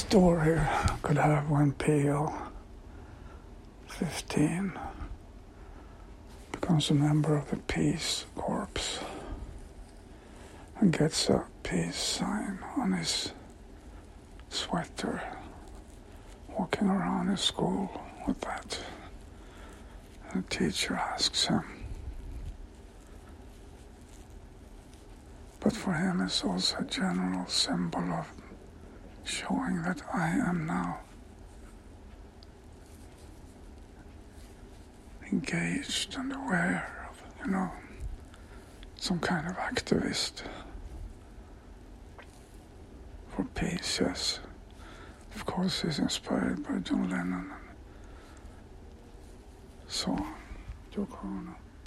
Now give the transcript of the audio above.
story could have when Peel, 15, becomes a member of the Peace Corps and gets a peace sign on his sweater, walking around his school with that. And the teacher asks him. But for him it's also a general symbol of showing that I am now engaged and aware of, some kind of activist for peace, yes. Of course, he's inspired by John Lennon and so on, Yoko Ono.